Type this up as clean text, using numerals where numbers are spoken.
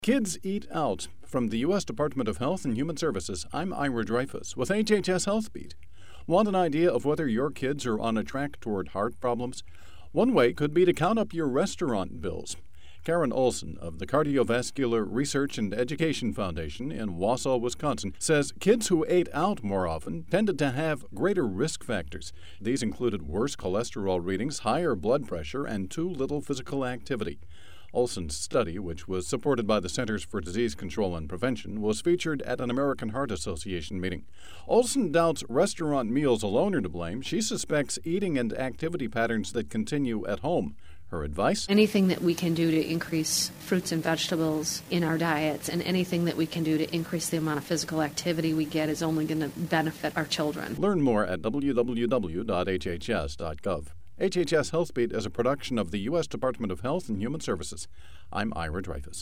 Kids Eat Out. From the U.S. Department of Health and Human Services, I'm Ira Dreyfus with HHS Health Beat. Want an idea of whether your kids are on a track toward heart problems? One way could be to count up your restaurant bills. Karen Olson of the Cardiovascular Research and Education Foundation in Wausau, Wisconsin, says kids who ate out more often tended to have greater risk factors. These included worse cholesterol readings, higher blood pressure, and too little physical activity. Olson's study, which was supported by the Centers for Disease Control and Prevention, was featured at an American Heart Association meeting. Olson doubts restaurant meals alone are to blame. She suspects eating and activity patterns that continue at home. Her advice? Anything that we can do to increase fruits and vegetables in our diets and anything that we can do to increase the amount of physical activity we get is only going to benefit our children. Learn more at www.hhs.gov. HHS Health Beat is a production of the U.S. Department of Health and Human Services. I'm Ira Dreyfus.